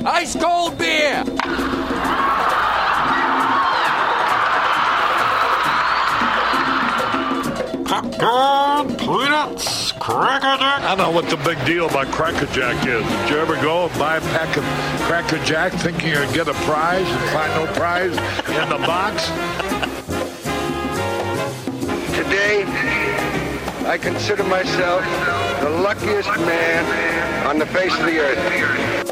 Ice cold beer! Popcorn, peanuts, Cracker Jack. I don't know what the big deal about Cracker Jack is. Did you ever go and buy a pack of Cracker Jack thinking you'd get a prize and find no prize in the box? Today, I consider myself the luckiest man on the face of the earth.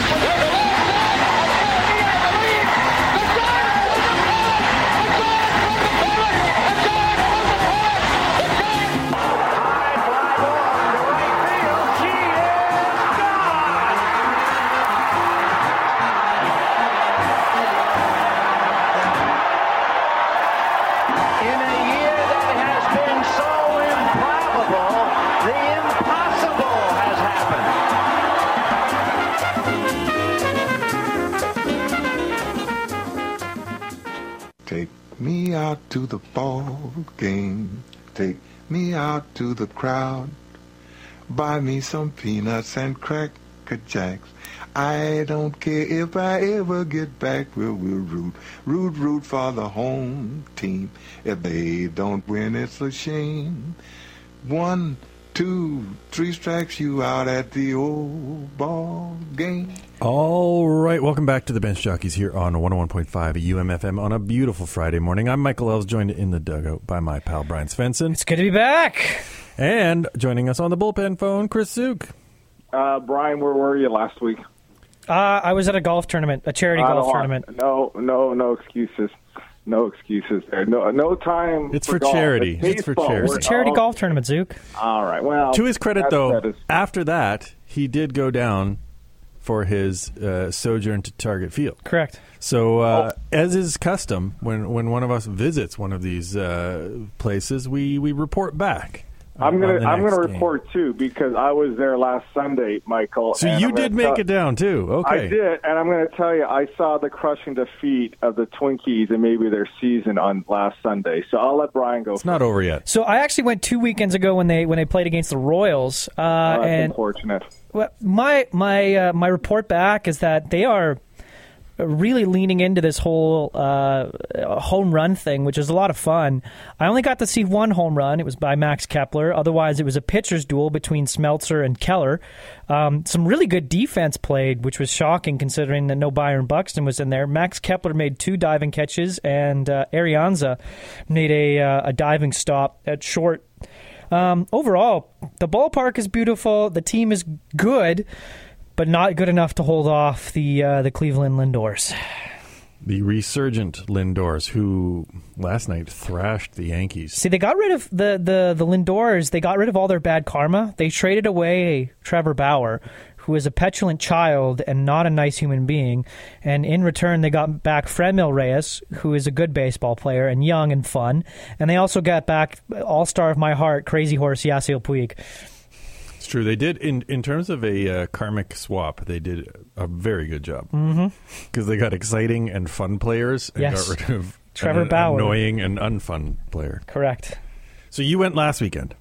Take me out to the ball game. Take me out to the crowd. Buy me some peanuts and Cracker Jacks. I don't care if I ever get back. We'll root for the home team. If they don't win, it's a shame. 1, 2, 3 strikes you out at the old ball game. All right, welcome back to the Bench Jockeys here on 101.5 UMFM on a beautiful Friday morning. I'm Michael Ells, joined in the dugout by my pal Brian Svensson. It's good to be back. And joining us on the bullpen phone, Chris Zook. Brian, where were you last week? I was at a golf tournament, a charity golf tournament. No excuses. No excuses there. No time. It's for charity. It's for charity. It's a charity golf tournament, Zook. All right. Well, to his credit, though, after that, he did go down for his sojourn to Target Field. Correct. So, as is custom, when one of us visits one of these places, we report back. I'm gonna report too, because I was there last Sunday, Michael. So you did make it down too. Okay, I did, and I'm going to tell you, I saw the crushing defeat of the Twinkies and maybe their season on last Sunday. So I'll let Brian go. It's not over yet. So I actually went 2 weekends ago when they played against the Royals. That's and unfortunate. Well, my report back is that they are really leaning into this whole home run thing, which is a lot of fun. I only got to see one home run. It was by Max Kepler. Otherwise, it was a pitcher's duel between Smeltzer and Keller. Some really good defense played, which was shocking considering that no Byron Buxton was in there. Max Kepler made 2 diving catches, and Arianza made a diving stop at short. Overall, the ballpark is beautiful. The team is good, but not good enough to hold off the Cleveland Lindors. The resurgent Lindors, who last night thrashed the Yankees. See, they got rid of the Lindors. They got rid of all their bad karma. They traded away Trevor Bauer, who is a petulant child and not a nice human being. And in return, they got back Franmil Reyes, who is a good baseball player and young and fun. And they also got back all-star of my heart, Crazy Horse Yasiel Puig. It's true. They did, in terms of a karmic swap, they did a very good job. Because they got exciting and fun players and got rid of Trevor Bauer, annoying and unfun player. Correct. So you went last weekend.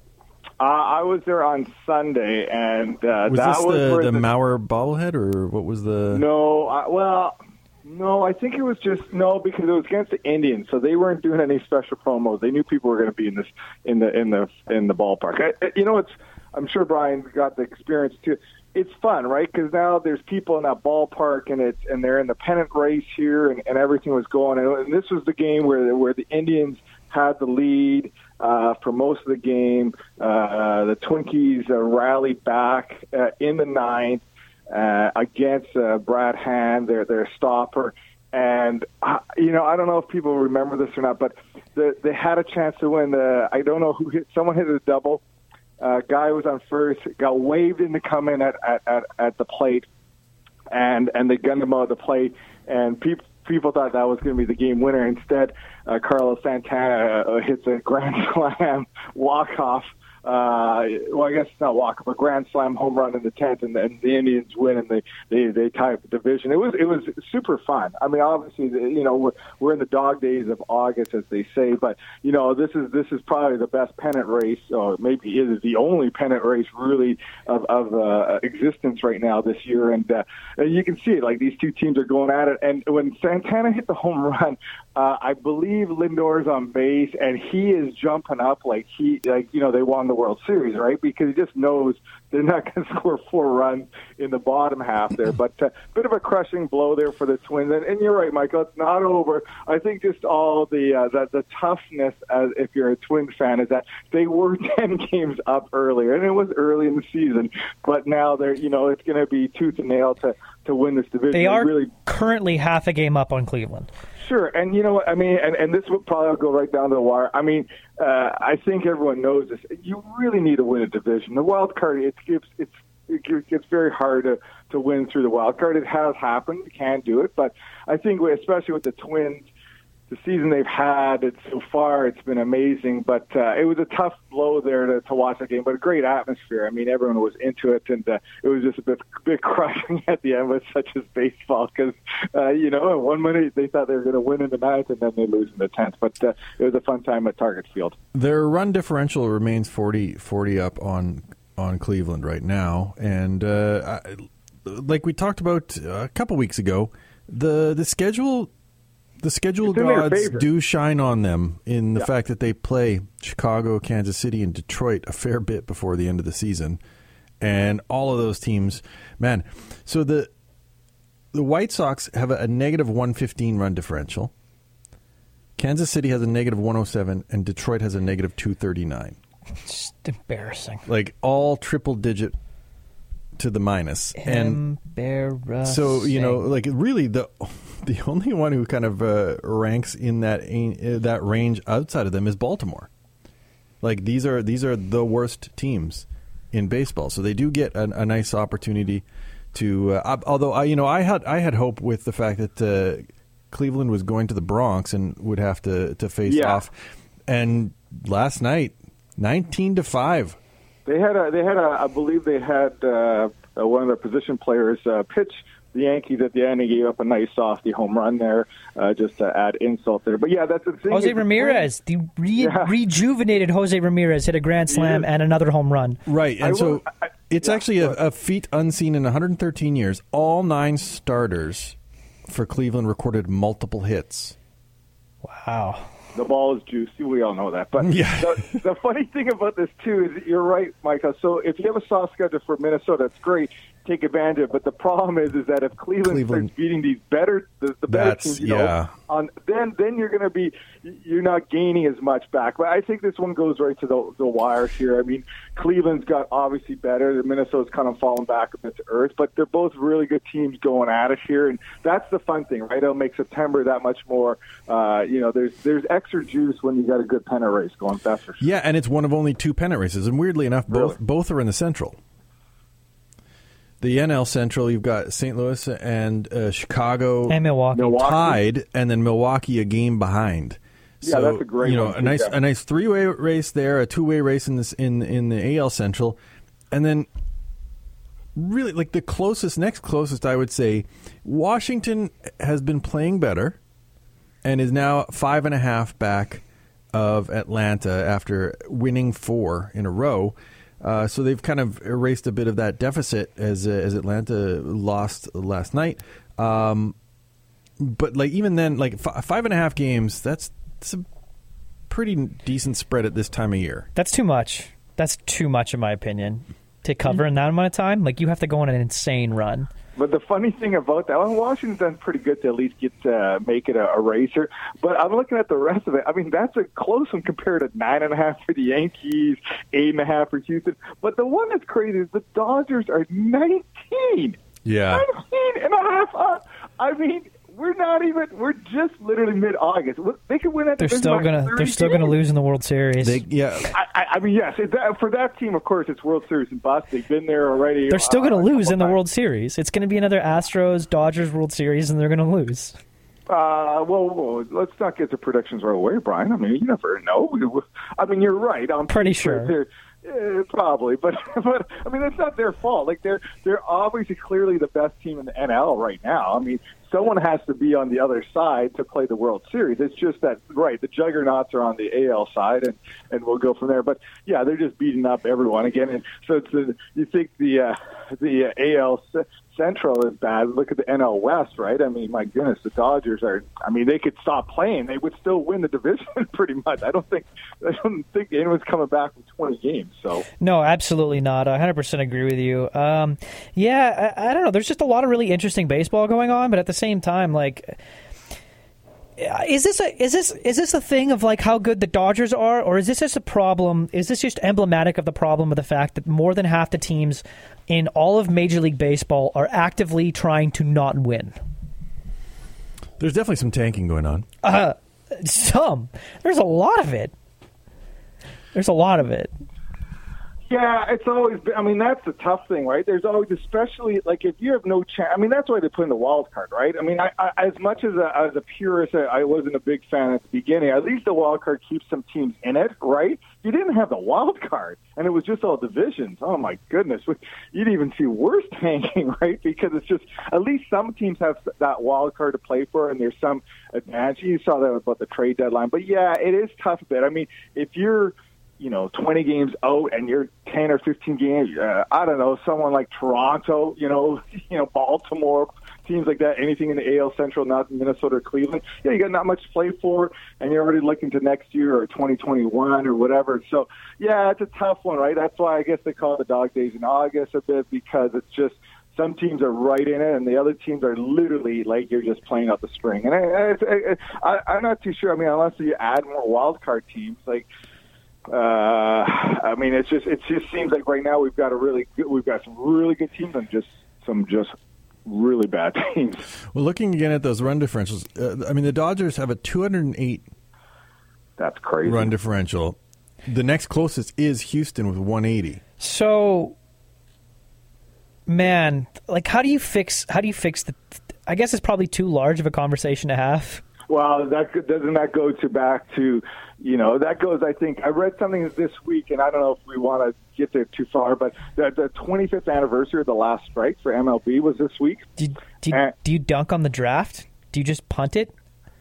I was there on Sunday, and was that this was the Mauer bobblehead, or what was the? No, I think it was just because it was against the Indians, so they weren't doing any special promos. They knew people were going to be in the ballpark. I'm sure Brian got the experience too. It's fun, right? Because now there's people in that ballpark, and they're in the pennant race here, and everything was going. And this was the game where the Indians had the lead for most of the game. The Twinkies rallied back in the ninth against Brad Hand, their stopper. And I don't know if people remember this or not, but they had a chance to win. I don't know who hit. Someone hit a double. Guy was on first, got waved in to come in at the plate, and they gunned him out of the plate, and people thought that was going to be the game winner. Instead, Carlos Santana hits a grand slam walk-off I guess it's not walk-up, a grand slam home run in the 10th, and the Indians win, and they tie up the division. It was super fun. I mean, obviously, we're in the dog days of August, as they say, but this is probably the best pennant race, or maybe it is the only pennant race really of existence right now this year, and you can see it. Like, these two teams are going at it, and when Santana hit the home run, I believe Lindor's on base, and he is jumping up like they won the World Series, right? Because he just knows they're not going to score 4 runs in the bottom half there. But bit of a crushing blow there for the Twins. And you're right, Michael, it's not over. I think just all the toughness, as if you're a Twins fan, is that they were 10 games up earlier, and it was early in the season. But now they're, it's going to be tooth and nail to win this division. They are currently half a game up on Cleveland. Sure, and you know what I mean, and this will probably go right down to the wire. I mean, I think everyone knows this. You really need to win a division. The wild card, it gets very hard to win through the wild card. It has happened. You can do it, but I think especially with the Twins, the season they've had so far, it's been amazing. But it was a tough blow there to watch that game, but a great atmosphere. I mean, everyone was into it, and it was just a bit crushing at the end with such as baseball, because one minute they thought they were going to win in the 9th, and then they lose in the 10th. But it was a fun time at Target Field. Their run differential remains 40 up on Cleveland right now, and like we talked about a couple weeks ago, the schedule. The schedule gods do shine on them in the fact that they play Chicago, Kansas City, and Detroit a fair bit before the end of the season. And all of those teams, man. So the White Sox have a negative 115 run differential. Kansas City has a negative 107, and Detroit has a negative 239. It's embarrassing. Like, all triple-digit to the minus. Embarrassing. So, like, really the only one who kind of ranks in that range outside of them is Baltimore. Like, these are the worst teams in baseball, so they do get a nice opportunity to. Although I had hope with the fact that Cleveland was going to the Bronx and would have to face off, and last night 19-5. They had I believe they had one of their position players pitch the Yankees at the end. He gave up a nice softy home run there, just to add insult there. But yeah, that's the thing. Jose Ramirez, the rejuvenated Jose Ramirez, hit a grand slam and another home run. Right, and it's actually a feat unseen in 113 years. All 9 starters for Cleveland recorded multiple hits. Wow. The ball is juicy. We all know that. But the funny thing about this, too, is you're right, Michael. So if you have a soft schedule for Minnesota, it's great. Take advantage of it. But the problem is that if Cleveland starts beating these better teams, then you're going to be you're not gaining as much back. But I think this one goes right to the wire here. I mean, Cleveland's got obviously better. Minnesota's kind of fallen back a bit to earth, but they're both really good teams going at it here, and that's the fun thing, right? It'll make September that much more. There's extra juice when you got a good pennant race going. That's for sure. Yeah, and it's one of only 2 pennant races, and weirdly enough, both are in the Central. The NL Central, you've got St. Louis and Chicago and Milwaukee tied, and then Milwaukee a game behind. Yeah, that's a great one. A nice 3-way race there, a 2-way race in the AL Central, and then really like the next closest, I would say, Washington has been playing better and is now 5.5 back of Atlanta after winning 4 in a row. So they've kind of erased a bit of that deficit as Atlanta lost last night. But like even then, like 5.5 games, that's a pretty decent spread at this time of year. That's too much. That's too much, in my opinion, to cover in that amount of time. Like, you have to go on an insane run. But the funny thing about that, Washington's done pretty good to at least make it a racer. But I'm looking at the rest of it. I mean, that's a close one compared to 9.5 for the Yankees, 8.5 for Houston. But the one that's crazy is the Dodgers are 19. Yeah. 19.5. I mean, we're just literally mid-August. They could win that. They're still gonna lose in the World Series. I mean, yes. For that team, of course, it's World Series and bust. They've been there already. They're still gonna lose in the World Series. It's gonna be another Astros Dodgers World Series, and they're gonna lose. Well, let's not get the predictions right away, Brian. I mean, you never know. I mean, you're right. I'm pretty sure. Probably, but I mean, it's not their fault. Like they're obviously clearly the best team in the NL right now. I mean, someone has to be on the other side to play the World Series. It's just that, right, the juggernauts are on the AL side, and we'll go from there. But yeah, they're just beating up everyone again. And so you think the AL Central is bad. Look at the NL West, right? I mean, my goodness, the Dodgers are. I mean, they could stop playing; they would still win the division pretty much. I don't think anyone's coming back from 20 games. So no, absolutely not. I 100% agree with you. Yeah, I don't know. There's just a lot of really interesting baseball going on, but at the same time, like, is this a thing of like how good the Dodgers are, or is this just a problem? Is this just emblematic of the problem of the fact that more than half the teams in all of Major League Baseball are actively trying to not win? There's definitely some tanking going on. There's a lot of it. Yeah, it's always been, I mean, that's the tough thing, right? There's always, especially, like, if you have no chance, I mean, that's why they put in the wild card, right? I mean, I as much as a purist, I wasn't a big fan at the beginning, at least the wild card keeps some teams in it, right? You didn't have the wild card, and it was just all divisions. Oh, my goodness. You'd even see worse tanking, right? Because it's just, at least some teams have that wild card to play for, and there's some advantage. You saw that about the trade deadline. But, yeah, it is tough a bit. I mean, if you're 20 games out and you're 10 or 15 games, I don't know, someone like Toronto, Baltimore, teams like that, anything in the AL Central, not Minnesota or Cleveland, you got not much to play for, and you're already looking to next year or 2021 or whatever. So, yeah, it's a tough one, right? That's why I guess they call it the dog days in August a bit, because it's just some teams are right in it, and the other teams are literally like you're just playing out the string. And I'm not too sure. I mean, unless you add more wild card teams, like, I mean, it just seems like right now we've got some really good teams and some really bad teams. Well, looking again at those run differentials, I mean, the Dodgers have a 208. That's crazy. Run differential. The next closest is Houston with 180. So, man, like, how do you fix the? I guess it's probably too large of a conversation to have. Well, doesn't that go back to, that goes, I think, I read something this week, and I don't know if we want to get there too far, but the 25th anniversary of the last strike for MLB was this week. Do you dunk on the draft? Do you just punt it?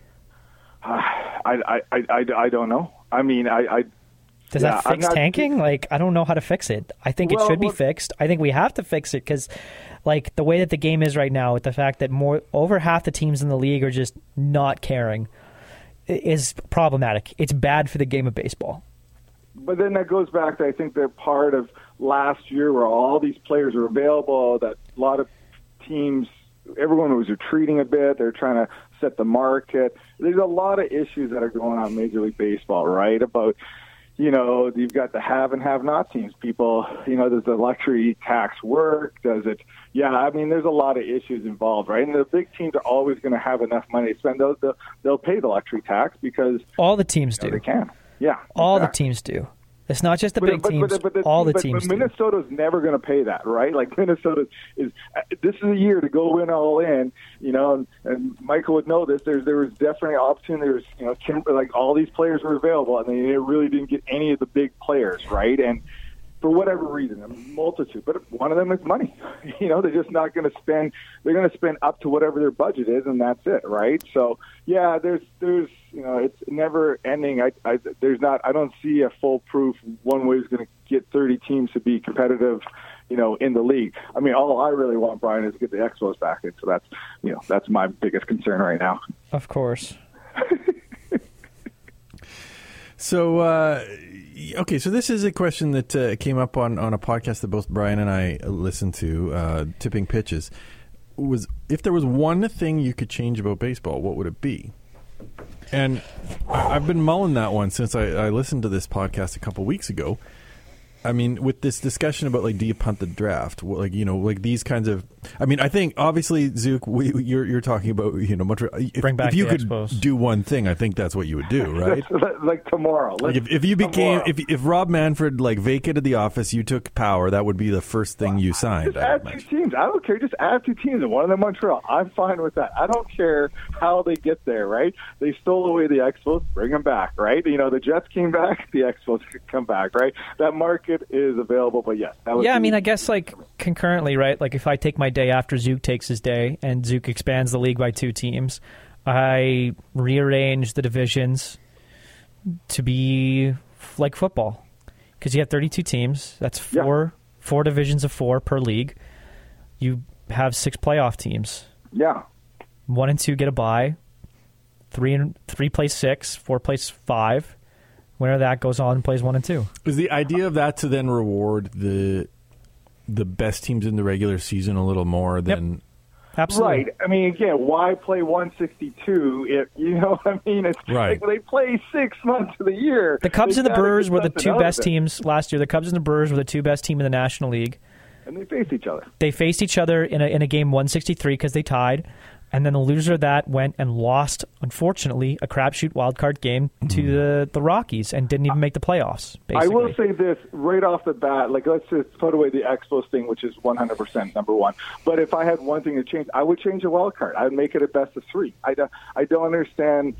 I don't know. I mean, does that fix tanking? Like, I don't know how to fix it. I think it should be fixed. I think we have to fix it because, like, the way that the game is right now, with the fact that over half the teams in the league are just not caring, is problematic. It's bad for the game of baseball. But then that goes back to, I think, the part of last year where all these players are available, that a lot of teams, everyone was retreating a bit. They're trying to set the market. There's a lot of issues that are going on in Major League Baseball, right, about you've got the have and have not teams. People, does the luxury tax work? Does it? Yeah, I mean, there's a lot of issues involved, right? And the big teams are always going to have enough money to spend. They'll pay the luxury tax because all the teams do. They can. Yeah, all the teams do. It's not just the big teams. All the teams. But Minnesota's never going to pay that, right? Like, Minnesota is. This is a year to go in all in, and Michael would know this. There was definitely opportunity. Like, all these players were available, and they really didn't get any of the big players, right? And for whatever reason, a multitude. But one of them is money. They're just not going to spend. They're going to spend up to whatever their budget is, and that's it, right? So, yeah, there's it's never ending. I don't see a foolproof one way is going to get 30 teams to be competitive, in the league. I mean, all I really want, Brian, is to get the Expos back in. So that's my biggest concern right now. Of course. So, okay, so this is a question that came up on a podcast that both Brian and I listened to, Tipping Pitches. Was if there was one thing you could change about baseball, what would it be? And I've been mulling that one since I listened to this podcast a couple weeks ago. I mean, with this discussion about, like, do you punt the draft? Like, like these kinds of... I mean, I think, obviously, Zook, you're talking about, Montreal. Bring back if you the could Expos. Do one thing, I think that's what you would do, right? Like tomorrow. Like if you became... If Rob Manfred, like, vacated the office, you took power, that would be the first thing you signed. Just add 2 teams. I don't care. Just add 2 teams, and one of them Montreal. I'm fine with that. I don't care how they get there, right? They stole away the Expos. Bring them back, right? The Jets came back. The Expos could come back, right? That market market is available, but yes. That would Yeah, I be- mean, I guess like concurrently, right? Like if I take my day after Zook takes his day and Zook expands the league by 2 teams, I rearrange the divisions to be like football because you have 32 teams. That's four divisions of 4 per league. You have 6 playoff teams. Yeah. 1 and 2 get a bye. 3 plays 6. 4 plays 5. Winner of that goes on and plays 1 and 2. Is the idea of that to then reward the best teams in the regular season a little more than? Absolutely. Right. I mean, again, why play 162 if, you know what I mean? It's Right. like they play 6 months of the year. The Cubs and the gotta Brewers get were the something 2 out of best it. teams last year. The Cubs and the Brewers were the 2 best team in the National League. And they face each other. They faced each other in a game 163 because they tied, and then the loser of that went and lost, unfortunately, a crapshoot wildcard game to the Rockies and didn't even make the playoffs. Basically. I will say this right off the bat, like let's just put away the Expos thing, which is 100% number one. But if I had one thing to change, I would change the wild card. I would make it a best of 3. I don't understand.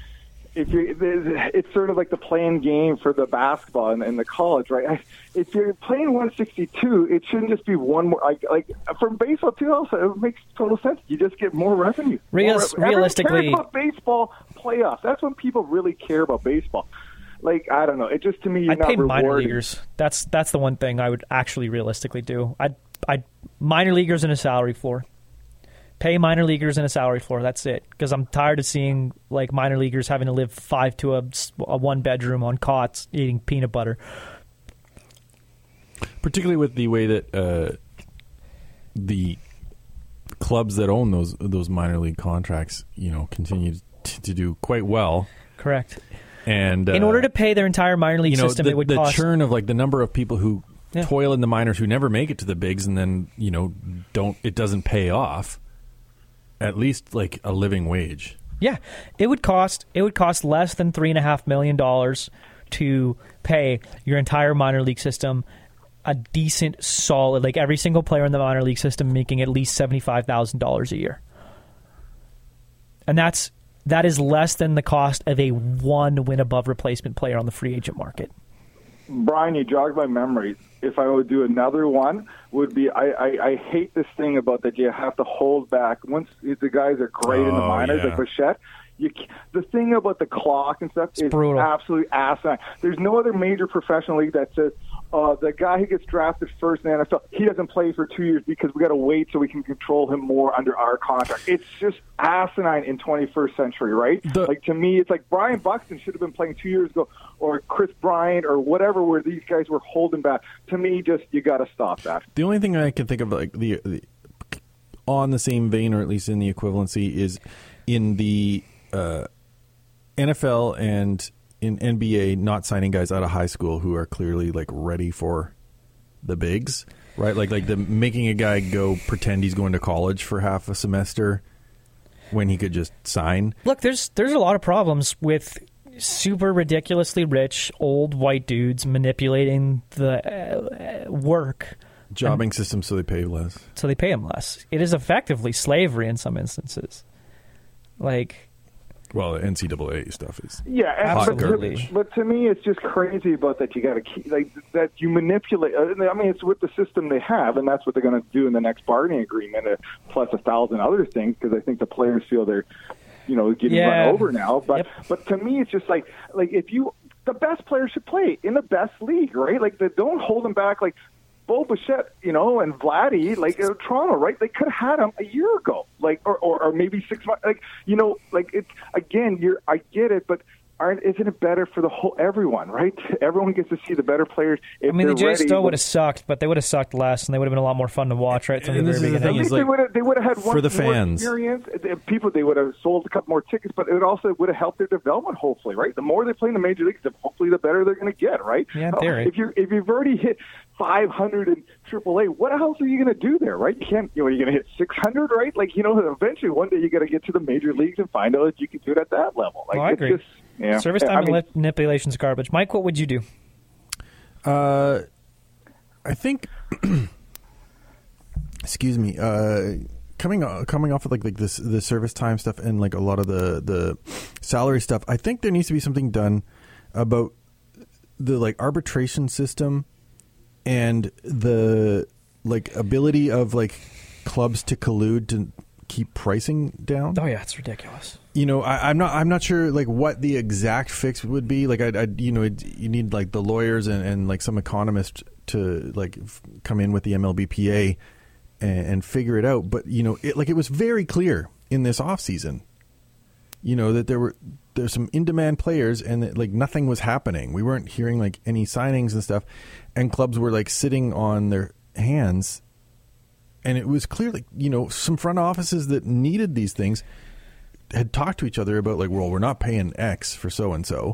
It's sort of like the playing game for the basketball and the college, right? If you're playing 162, it shouldn't just be one more. Like for baseball too, also it makes total sense. You just get more revenue. Realistically, everyone cares about baseball playoffs. That's when people really care about baseball. Like I don't know, it just to me, you're I'd not pay minor rewarding. leaguers. That's the one thing I would actually realistically do. I'd minor leaguers in a salary floor. Pay minor leaguers in a salary floor. That's it. Because I'm tired of seeing like minor leaguers having to live 5 to a 1-bedroom on cots eating peanut butter. Particularly with the way that the clubs that own those minor league contracts, continue to do quite well. Correct. And in order to pay their entire minor league system, it would the cost churn of like the number of people who toil in the minors who never make it to the bigs, and then it doesn't pay off. At least like a living wage. Yeah, it would cost less than $3.5 million to pay your entire minor league system a decent, solid, like every single player in the minor league system making at least $75,000 a year, and that is less than the cost of a 1 win above replacement player on the free agent market. Brian, you jogged my memory. If I would do another one, would be I hate this thing about that you have to hold back. Once the guys are great in the minors, like Bichette, the thing about the clock and stuff is brutal. Absolutely asinine. There's no other major professional league that says the guy who gets drafted first in the NFL, he doesn't play for 2 years because we got to wait so we can control him more under our contract. It's just asinine in 21st century, right? Like to me, it's like Brian Buxton should have been playing 2 years ago, or Chris Bryant, or whatever, where these guys were holding back. To me, just you got to stop that. The only thing I can think of, like the on the same vein, or at least in the equivalency, is in the NFL and in NBA not signing guys out of high school who are clearly like ready for the bigs, right? Like the making a guy go pretend he's going to college for half a semester when he could just sign. Look, there's a lot of problems with super ridiculously rich old white dudes manipulating the work. Jobbing system so they pay less. So they pay them less. It is effectively slavery in some instances. Like, well, the NCAA stuff is absolutely. But to me, it's just crazy about that. You got to keep that you manipulate. I mean, it's with the system they have, and that's what they're going to do in the next bargaining agreement, plus 1,000 other things. Because I think the players feel they're, getting run over now. But but to me, it's just like if the best players should play in the best league, right? Like they don't hold them back. Like Bo Bichette, and Vladdy, Toronto, right? They could have had him a year ago, or maybe 6 months. It's again. I get it, but isn't it better for everyone, right? Everyone gets to see the better players. If the Jays ready, still would have sucked, but they would have sucked less, and they would have been a lot more fun to watch, right? From the very beginning. They would have had one for the more fans. Experience. They would have sold a couple more tickets, but it also would have helped their development. Hopefully, right? The more they play in the major leagues, hopefully the better they're going to get, right? Yeah, in theory. If you've already hit 500 in AAA, what else are you going to do there, right? You can't. You're going to hit 600, right? Eventually one day you got to get to the major leagues and find out if you can do it at that level. I agree. Service time manipulation's garbage. Mike, what would you do? I think. Excuse me. Coming off of the service time stuff and like a lot of the salary stuff, I think there needs to be something done about the arbitration system and the ability of clubs to collude to keep pricing down. Oh yeah, it's ridiculous. I'm not sure what the exact fix would be. You need the lawyers and some economists to come in with the MLBPA and figure it out. But it was very clear in this offseason, that there's some in-demand players and that, nothing was happening. We weren't hearing any signings and stuff, and clubs were sitting on their hands. And it was clear, some front offices that needed these things had talked to each other about well, we're not paying X for so and so,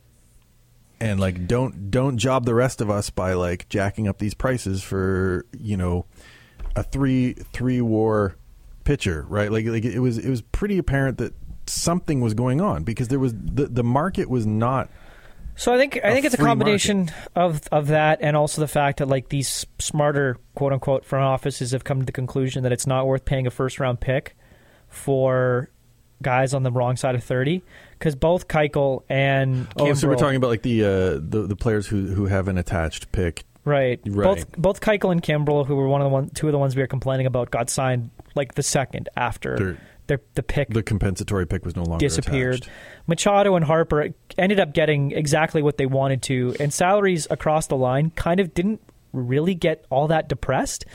and don't job the rest of us by jacking up these prices for a three war pitcher, right? It was pretty apparent that something was going on because there was the market was not. So I think it's a combination of that, and also the fact that these smarter quote unquote front offices have come to the conclusion that it's not worth paying a first round pick for guys on the wrong side of 30, because both Keuchel and Kimbrel, so we're talking about the players who have an attached pick, right? Both Keuchel and Kimbrel, who were two of the ones we were complaining about, got signed the second after. The pick, the compensatory pick, was no longer disappeared. Attached. Machado and Harper ended up getting exactly what they wanted to, and salaries across the line kind of didn't really get all that depressed.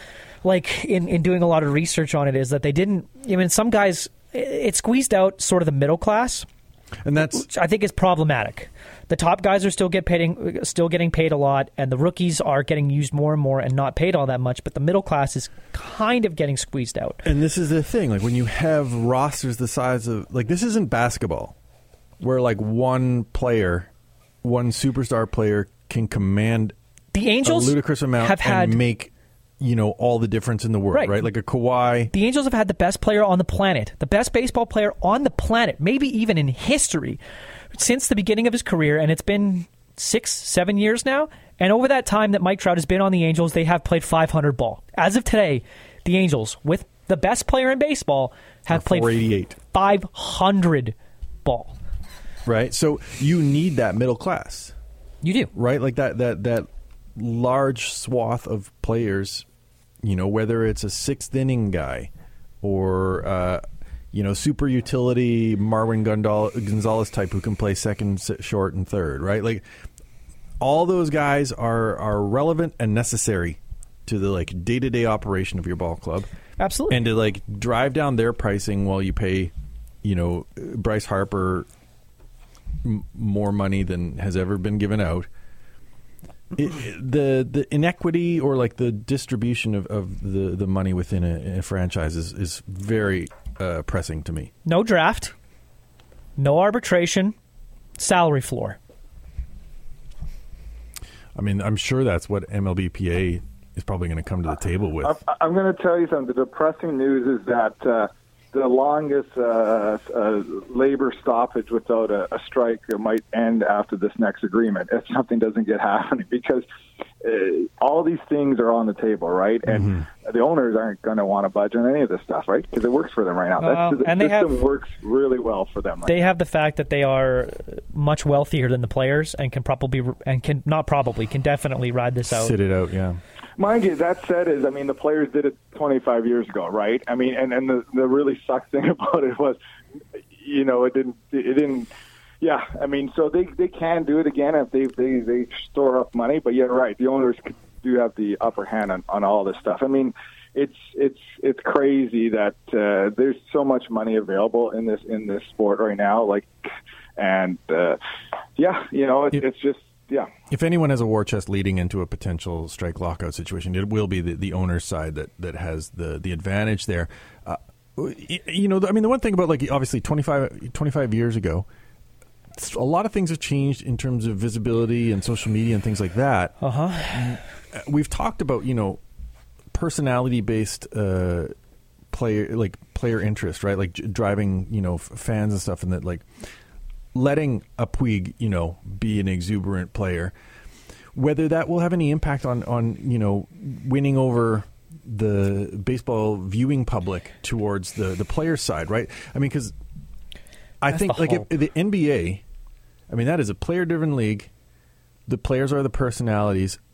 In doing a lot of research on it, is that they didn't. Some guys, it squeezed out sort of the middle class, and which I think is problematic. The top guys are still getting paid a lot, and the rookies are getting used more and more and not paid all that much. But the middle class is kind of getting squeezed out. And this is the thing: when you have rosters the size of this isn't basketball, where one superstar player can command the Angels a ludicrous amount and make all the difference in the world, right? Like a Kawhi. The Angels have had the best player on the planet, the best baseball player on the planet, maybe even in history, since the beginning of his career, and it's been 6-7 years now. And over that time that Mike Trout has been on the Angels, they have played 500 ball. As of today, the Angels, with the best player in baseball, have played 488. 500 ball. Right, so you need that middle class. You do, right? That large swath of players. Whether it's a sixth inning guy or super utility Marwin Gonzalez type who can play second, short, and third, right? All those guys are relevant and necessary to the day-to-day operation of your ball club. Absolutely. And to drive down their pricing while you pay, Bryce Harper more money than has ever been given out. The inequity or the distribution of the money within a franchise is very pressing to me. No draft, no arbitration, salary floor. I'm sure that's what MLBPA is probably going to come to the table with. I'm going to tell you something. The depressing news is that the longest labor stoppage without a strike might end after this next agreement if something doesn't get happening, because all these things are on the table, right? And the owners aren't going to want to budge on any of this stuff, right? Because it works for them right now. The system works really well for them. They have the fact that they are much wealthier than the players and can definitely ride this out. Sit it out, yeah. Mind you, that said, the players did it 25 years ago, right? And the really sucked thing about it was, it didn't. Yeah, so they can do it again if they store up money. But you're right, the owners do have the upper hand on all this stuff. It's crazy that there's so much money available in this sport right now. It's just. Yeah. If anyone has a war chest leading into a potential strike lockout situation, it will be the owner's side that has the advantage there. The one thing about obviously 25 years ago, a lot of things have changed in terms of visibility and social media and things like that. We've talked about personality based player interest, right? Driving fans and stuff, and that letting a Puig, be an exuberant player, whether that will have any impact on winning over the baseball viewing public towards the player side, right? Because I think if the NBA, that is a player-driven league. The players are the personalities.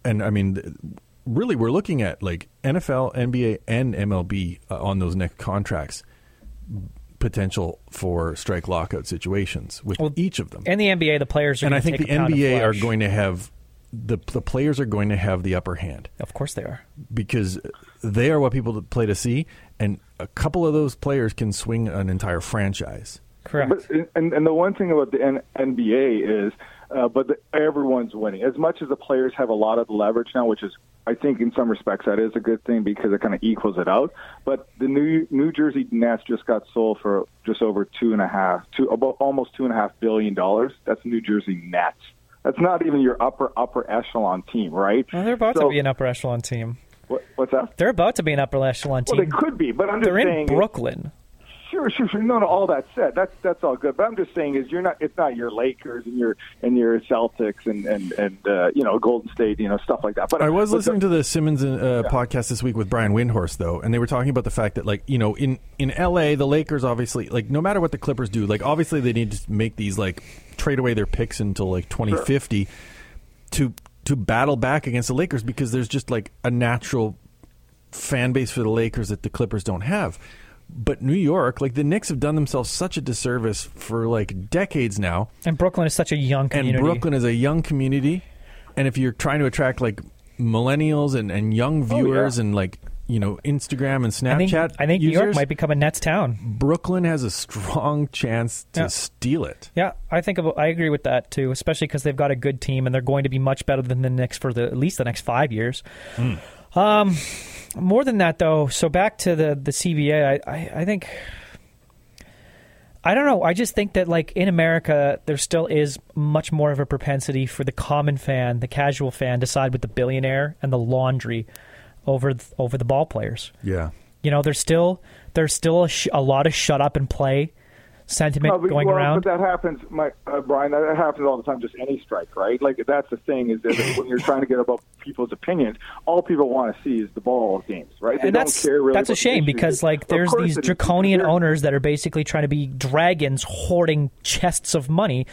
And I mean, really, we're looking at like NFL, NBA, and MLB on those next contracts. Potential for strike lockout situations with each of them. And the NBA, the players are and going I think to the take a pound of NBA are flesh. going to have the players are going to have the upper hand. Of course they are. Because they are what people play to see, and a couple of those players can swing an entire franchise. Correct. But, and the one thing about the NBA is, everyone's winning. As much as the players have a lot of leverage now, which is, I think, in some respects, that is a good thing because it kind of equals it out. But the New Jersey Nets just got sold for just over almost $2.5 billion. That's New Jersey Nets. That's not even your upper echelon team, right? Well, they're about to be an upper echelon team. What's that? They're about to be an upper echelon team. Well, they could be, but I'm just they're saying in Brooklyn. Sure. No, all that said, that's all good. But I'm just saying it's not your Lakers and your Celtics and Golden State, stuff like that. But I was listening to the Simmons podcast this week with Brian Windhorst, though, and they were talking about the fact that, like, in LA, the Lakers obviously, like, no matter what the Clippers do, like, obviously they need to make these, like, trade away their picks until like 2050 to battle back against the Lakers because there's just like a natural fan base for the Lakers that the Clippers don't have. But New York, like the Knicks have done themselves such a disservice for like decades now. And Brooklyn is such a young community. And Brooklyn is a young community. And if you're trying to attract like millennials and young viewers and like, Instagram and Snapchat I think users, New York might become a Nets town. Brooklyn has a strong chance to steal it. Yeah, I agree with that too, especially because they've got a good team and they're going to be much better than the Knicks for at least the next 5 years. More than that, though, so back to the CBA, I think, I don't know, I just think that, like, in America, there still is much more of a propensity for the common fan, the casual fan, to side with the billionaire and the laundry over the ball players. Yeah. There's still a lot of shut up and play sentiment going around. But that happens, Brian. That happens all the time. Just any strike, right? Like that's the thing is that when you're trying to get about people's opinions, all people want to see is the ball games, right? They don't care really. That's a shame because like there's these draconian owners that are basically trying to be dragons hoarding chests of money,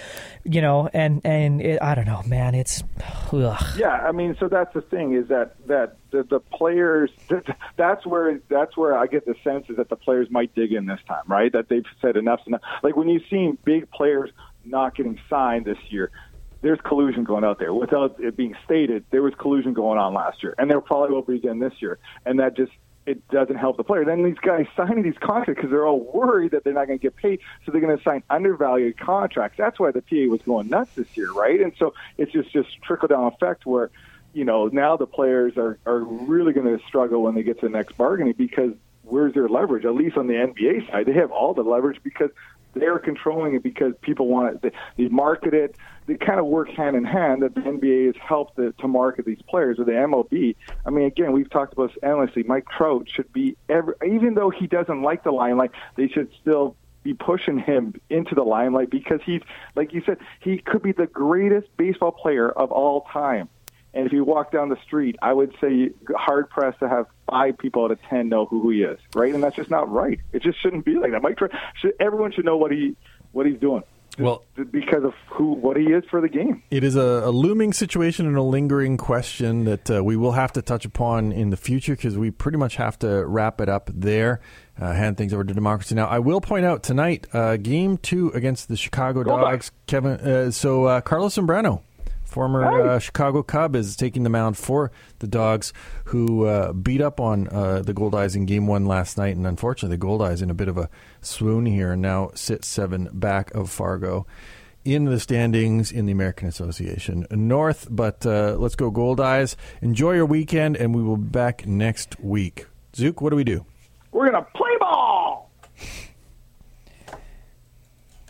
and I don't know, man. It's yeah. I mean, so that's the thing is that the players. That's where I get the sense is that the players might dig in this time, right? That they've said enough's enough. Like when you've seen big players not getting signed this year, there's collusion going out there. Without it being stated, there was collusion going on last year, and there probably will be again this year. And that it doesn't help the player. Then these guys signing these contracts because they're all worried that they're not going to get paid, so they're going to sign undervalued contracts. That's why the PA was going nuts this year, right? And so it's just trickle-down effect where, now the players are really going to struggle when they get to the next bargaining because where's their leverage? At least on the NBA side, they have all the leverage because they're controlling it because people want it. They market it. They kind of work hand in hand that the NBA has helped to market these players. Or the MLB, I mean, again, we've talked about this endlessly. Mike Trout should be, even though he doesn't like the limelight, they should still be pushing him into the limelight because he's, like you said, he could be the greatest baseball player of all time. And if you walk down the street, I would say hard-pressed to have 5 people out of 10 know who he is, right? And that's just not right. It just shouldn't be like that. Mike Trout, everyone should know what he's doing. Well, because of what he is for the game. It is a looming situation and a lingering question that we will have to touch upon in the future because we pretty much have to wrap it up there. Hand things over to Democracy Now! I will point out tonight, Game 2 against the Chicago Dogs. Carlos Zambrano, former Chicago Cub, is taking the mound for the Dogs, who beat up on the Goldeyes in Game 1 last night. And unfortunately, the Goldeyes in a bit of a swoon here and now sit 7 back of Fargo in the standings in the American Association North. But let's go Goldeyes. Enjoy your weekend, and we will be back next week. Zook, what do we do? We're going to